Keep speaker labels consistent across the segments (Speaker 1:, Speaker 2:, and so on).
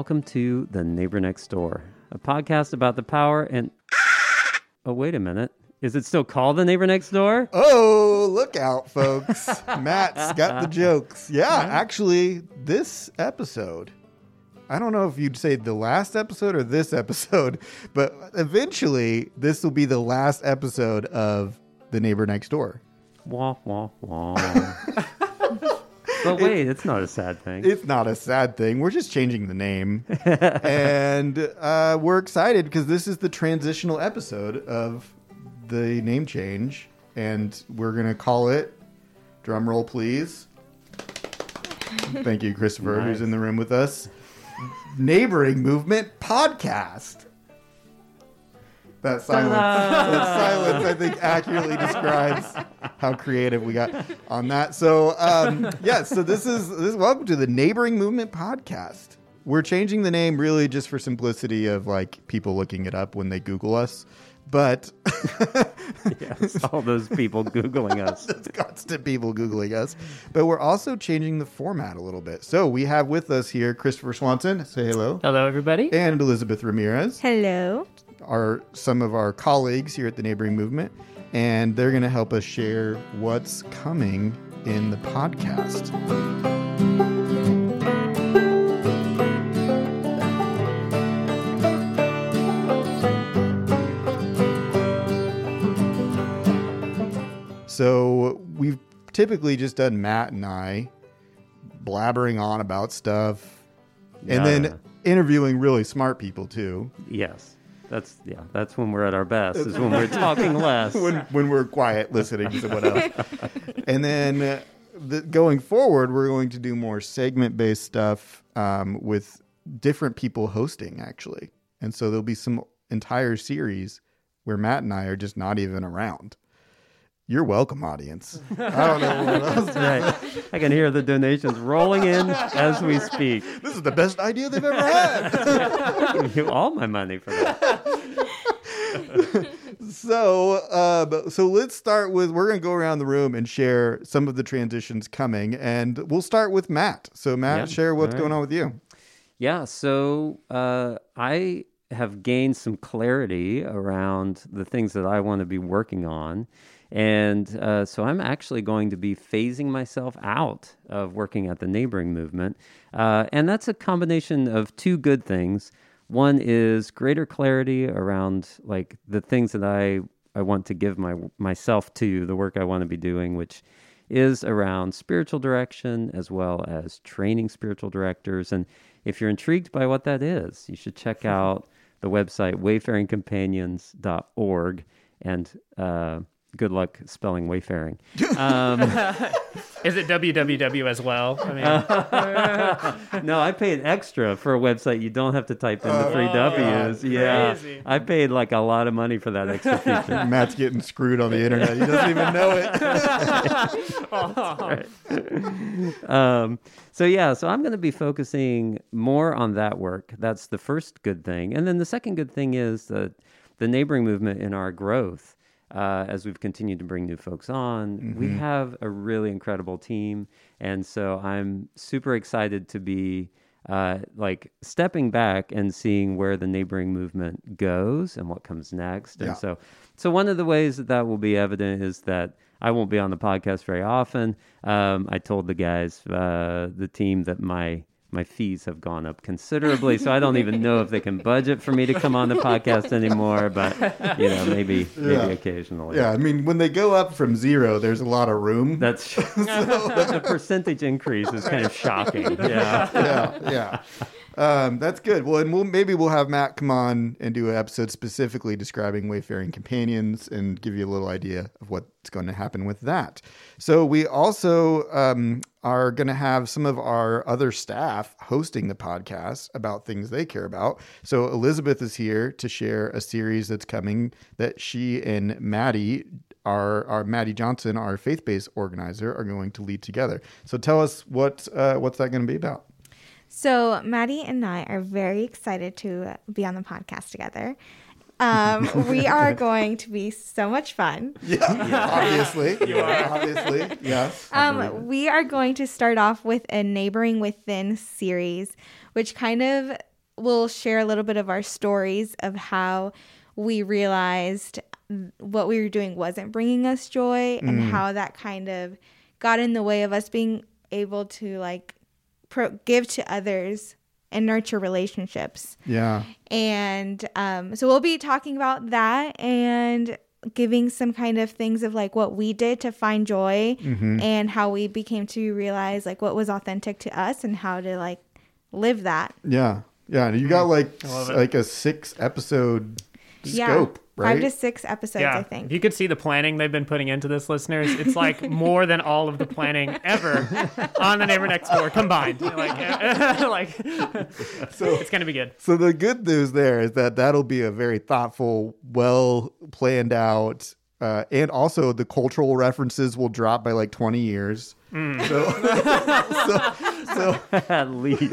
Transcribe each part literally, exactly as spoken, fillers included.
Speaker 1: welcome to The Neighbor Next Door, a podcast about the power and... Oh, wait a minute. Is it still called The Neighbor Next Door?
Speaker 2: Oh, look out, folks. Matt's got the jokes. Yeah, actually, this episode, I don't know if you'd say the last episode or this episode, but eventually this will be the last episode of The Neighbor Next Door.
Speaker 1: Wah, wah, wah. But wait, it's not a sad thing.
Speaker 2: It's not a sad thing. We're just changing the name. And uh, we're excited because this is the transitional episode of the name change. And we're going to call it, drum roll please. Thank you, Christopher, nice. Who's in the room with us. Neighboring Movement Podcast. That silence, that silence, I think, accurately describes how creative we got on that. So, um, yeah, so this is, this is welcome to the Neighboring Movement Podcast. We're changing the name really just for simplicity of, like, people looking it up when they Google us. But...
Speaker 1: yes, all those people Googling us.
Speaker 2: Those constant people Googling us. But we're also changing the format a little bit. So we have with us here Christopher Swanson. Say hello.
Speaker 3: Hello, everybody.
Speaker 2: And Elizabeth Ramirez.
Speaker 4: Hello.
Speaker 2: Are some of our colleagues here at the Neighboring Movement, and they're going to help us share what's coming in the podcast. So we've typically just done Matt and I blabbering on about stuff,
Speaker 1: Yeah.
Speaker 2: and then interviewing really smart people too.
Speaker 1: Yes. That's yeah. That's when we're at our best. Is when we're talking less.
Speaker 2: when when we're quiet, listening to someone else. And then uh, the, going forward, we're going to do more segment-based stuff um, with different people hosting, actually. And so there'll be some entire series where Matt and I are just not even around. You're welcome, audience. I don't know what else.
Speaker 1: Right. I can hear the donations rolling in as we speak.
Speaker 2: This is the best idea they've ever had.
Speaker 1: I'll give you all my money for that.
Speaker 2: So, uh, so let's start with, we're going to go around the room and share some of the transitions coming. And we'll start with Matt. So, Matt,
Speaker 1: Yeah.
Speaker 2: share what's
Speaker 1: All right.
Speaker 2: going on with you.
Speaker 1: Yeah, so uh, I have gained some clarity around the things that I want to be working on. And uh, so I'm actually going to be phasing myself out of working at the Neighboring Movement. Uh, and that's a combination of two good things. One is greater clarity around like the things that I, I want to give my myself to, the work I want to be doing, which is around spiritual direction as well as training spiritual directors. And if you're intrigued by what that is, you should check out the website wayfaring companions dot org and uh, good luck spelling wayfaring. Um,
Speaker 3: Is it W W W as well? I mean,
Speaker 1: uh, no, I paid extra for a website. You don't have to type in the three
Speaker 3: Oh,
Speaker 1: W's.
Speaker 3: God.
Speaker 1: Yeah,
Speaker 3: Crazy.
Speaker 1: I paid like a lot of money for that extra feature.
Speaker 2: Matt's getting screwed on the internet. He doesn't even know it.
Speaker 1: um, so yeah, so I'm going to be focusing more on that work. That's the first good thing. And then the second good thing is that the Neighboring Movement in our growth. Uh, as we've continued to bring new folks on, mm-hmm. we have a really incredible team. And so I'm super excited to be uh, like stepping back and seeing where the Neighboring Movement goes and what comes next.
Speaker 2: Yeah.
Speaker 1: And so, so one of the ways that that will be evident is that I won't be on the podcast very often. Um, I told the guys, uh, the team, that my my fees have gone up considerably, so I don't even know if they can budget for me to come on the podcast anymore, but, you know, maybe maybe
Speaker 2: Yeah.
Speaker 1: occasionally.
Speaker 2: Yeah, I mean, when they go up from zero, there's a lot of room.
Speaker 1: That's so, the, the percentage increase is kind of shocking. Yeah.
Speaker 2: yeah, yeah. Um, that's good. Well, and we'll maybe we'll have Matt come on and do an episode specifically describing Wayfaring Companions and give you a little idea of what's going to happen with that. So we also um, are going to have some of our other staff hosting the podcast about things they care about. So Elizabeth is here to share a series that's coming that she and Maddie, our, our Maddie Johnson, our faith-based organizer, are going to lead together. So tell us what uh, what's that going to be about?
Speaker 4: So Maddie and I are very excited to be on the podcast together. Um, we are going to be so much fun.
Speaker 2: Yeah, yeah. obviously. You are. Obviously, yes.
Speaker 4: Um, we are going to start off with a Neighboring Within series, which kind of we'll share a little bit of our stories of how we realized what we were doing wasn't bringing us joy, and
Speaker 2: Mm.
Speaker 4: how that kind of got in the way of us being able to like pro- give to others and nurture relationships.
Speaker 2: Yeah.
Speaker 4: And um, so we'll be talking about that and giving some kind of things of like what we did to find joy,
Speaker 2: Mm-hmm.
Speaker 4: and how we became to realize like what was authentic to us and how to like live that.
Speaker 2: Yeah. Yeah. And you got like
Speaker 3: I love it.
Speaker 2: like a six episode
Speaker 4: Yeah.
Speaker 2: scope, right?
Speaker 4: Five to six episodes,
Speaker 3: Yeah,
Speaker 4: I think.
Speaker 3: if you could see the planning they've been putting into this, listeners, it's like more than all of the planning ever on The Neighbor Next Door combined. Like, like
Speaker 2: So-
Speaker 3: it's gonna be good.
Speaker 2: So the good news there is that that'll be a very thoughtful, well planned out, uh, and also the cultural references will drop by like twenty years.
Speaker 3: Mm.
Speaker 2: So, so, so,
Speaker 1: At least.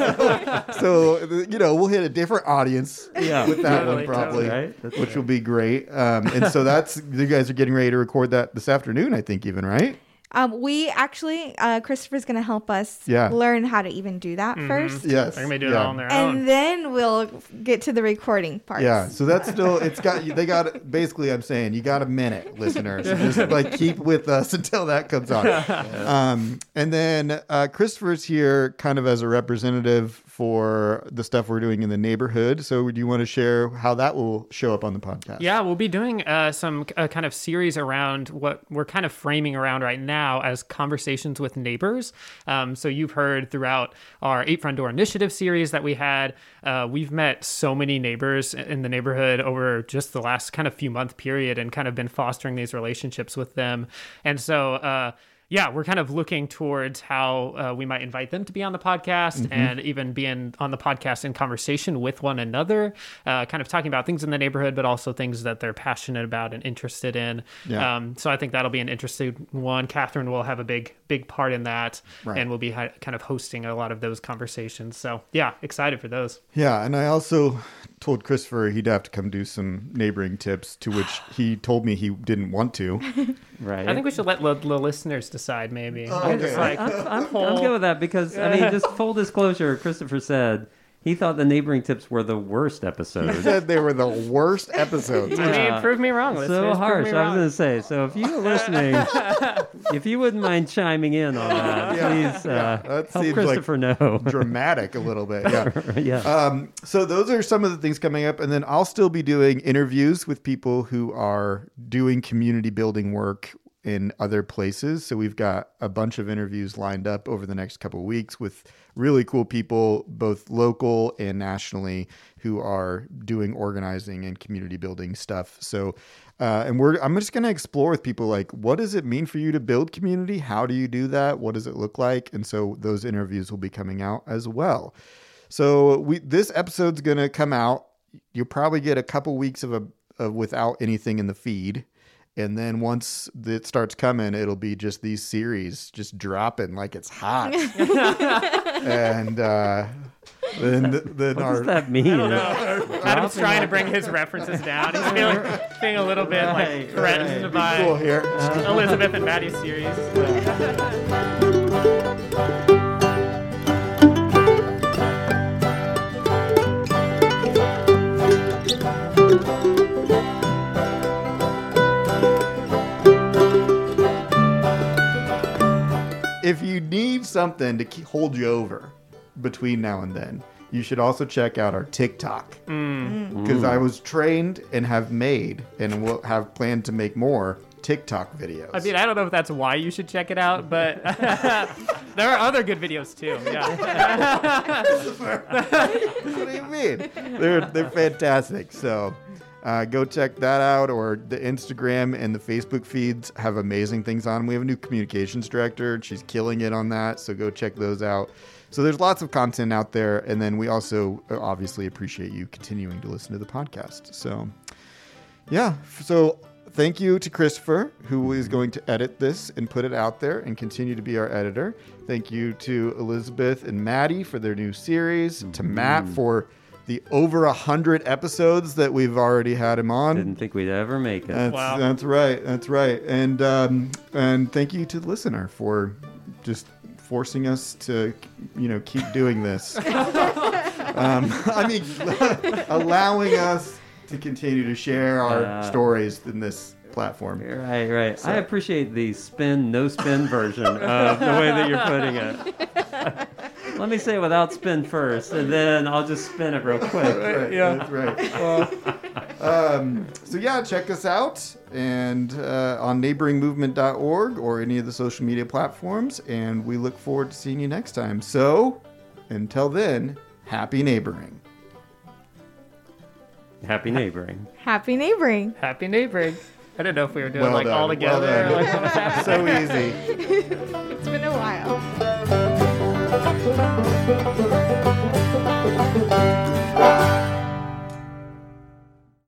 Speaker 2: so, you know, we'll hit a different audience
Speaker 1: Yeah.
Speaker 2: with that
Speaker 3: Totally,
Speaker 2: one probably,
Speaker 1: totally. Right? That's
Speaker 2: which
Speaker 1: right.
Speaker 2: will be great. Um, and so that's you guys are getting ready to record that this afternoon, I think, even right?
Speaker 4: Um, we actually, uh, Christopher's going to help us
Speaker 2: Yeah.
Speaker 4: learn how to even do that first.
Speaker 2: Yes.
Speaker 3: They're gonna be doing
Speaker 2: yeah.
Speaker 3: it all on their own.
Speaker 4: And then we'll get to the recording part.
Speaker 2: Yeah, so that's still it's got they got basically I'm saying you got a minute, listeners. So just like keep with us until that comes on. Um, and then uh, Christopher's here kind of as a representative for the stuff we're doing in the neighborhood. So do you want to share how that will show up on the podcast?
Speaker 3: Yeah, we'll be doing uh, some uh, kind of series around what we're kind of framing around right now as conversations with neighbors. Um, so you've heard throughout our Eight Front Door Initiative series that we had, uh, we've met so many neighbors in the neighborhood over just the last kind of few month period and kind of been fostering these relationships with them. And so, uh, yeah, we're kind of looking towards how uh, we might invite them to be on the podcast and even be in, on the podcast in conversation with one another, uh, kind of talking about things in the neighborhood, but also things that they're passionate about and interested in.
Speaker 2: Yeah.
Speaker 3: Um, so I think that'll be an interesting one. Catherine will have a big, big part in that,
Speaker 2: Right.
Speaker 3: and we'll be hi- kind of hosting a lot of those conversations. So yeah, excited for those.
Speaker 2: Yeah, and I also told Christopher he'd have to come do some neighboring tips, to which he told me he didn't want to.
Speaker 1: Right.
Speaker 3: I think we should let the the listeners decide, maybe.
Speaker 2: Oh,
Speaker 3: I'm
Speaker 2: okay.
Speaker 3: just like,
Speaker 1: I'm, I'm,
Speaker 3: whole-
Speaker 1: I'm good with that because, I mean, just full disclosure, Christopher said he thought the neighboring tips were the worst
Speaker 2: He
Speaker 1: episodes.
Speaker 2: said they were the worst episodes.
Speaker 3: I mean,
Speaker 1: Yeah.
Speaker 3: prove me wrong, listeners.
Speaker 1: So
Speaker 3: prove
Speaker 1: harsh.
Speaker 3: me
Speaker 1: I was
Speaker 3: wrong.
Speaker 1: going to say. So if you're listening, if you wouldn't mind chiming in on that,
Speaker 2: Yeah.
Speaker 1: please
Speaker 2: Yeah.
Speaker 1: uh,
Speaker 2: That
Speaker 1: help
Speaker 2: seems like
Speaker 1: Christopher know.
Speaker 2: Dramatic a little bit, yeah.
Speaker 1: yeah.
Speaker 2: Um, so those are some of the things coming up, and then I'll still be doing interviews with people who are doing community building work in other places. So we've got a bunch of interviews lined up over the next couple of weeks with really cool people, both local and nationally, who are doing organizing and community building stuff. So, uh, and we're I'm just going to explore with people like, what does it mean for you to build community? How do you do that? What does it look like? And so those interviews will be coming out as well. So we this episode's gonna come out. You'll probably get a couple weeks of a of without anything in the feed, and then once it starts coming, it'll be just these series just dropping like it's hot. and uh, then then
Speaker 1: What
Speaker 2: our
Speaker 1: does that mean?
Speaker 3: I don't know. Adam's trying to bring his references down. He's feeling, feeling a little bit
Speaker 1: Right,
Speaker 3: like threatened
Speaker 1: right.
Speaker 3: by
Speaker 2: cool here.
Speaker 3: Elizabeth and Maddie's series.
Speaker 2: If you need something to keep, hold you over between now and then, you should also check out our TikTok. Because I was trained and have made and will have planned to make more TikTok videos.
Speaker 3: I mean, I don't know if that's why you should check it out, but there are other good videos too. Yeah.
Speaker 2: What do you mean? They're they're fantastic. So uh, go check that out, or the Instagram and the Facebook feeds have amazing things on them. We have a new communications director, and she's killing it on that. So go check those out. So there's lots of content out there, and then we also uh, obviously appreciate you continuing to listen to the podcast. So yeah, so thank you to Christopher, who is going to edit this and put it out there and continue to be our editor. Thank you to Elizabeth and Maddie for their new series, to Matt for the over a hundred episodes that we've already had him on.
Speaker 1: Didn't think we'd ever make it.
Speaker 2: That's,
Speaker 3: Wow.
Speaker 2: that's right. That's right. And um, and thank you to the listener for just forcing us to, you know, keep doing this. um, I mean, allowing us to continue to share our
Speaker 1: Uh,
Speaker 2: stories in this platform.
Speaker 1: Right, right. I appreciate the spin, no spin version of the way that you're putting it. Let me say it without spin first, and then I'll just spin it real quick.
Speaker 2: Right,
Speaker 3: Yeah.
Speaker 2: that's right. um, so yeah, check us out and uh, on neighboring movement dot org or any of the social media platforms, and we look forward to seeing you next time. So until then, happy neighboring.
Speaker 1: Happy neighboring.
Speaker 4: Happy neighboring.
Speaker 3: Happy neighboring. I don't know if we were doing
Speaker 2: Well
Speaker 3: like
Speaker 2: done.
Speaker 3: all
Speaker 2: Well
Speaker 3: together.
Speaker 2: done.
Speaker 3: like, what was happening.
Speaker 2: So easy.
Speaker 4: It's been a while.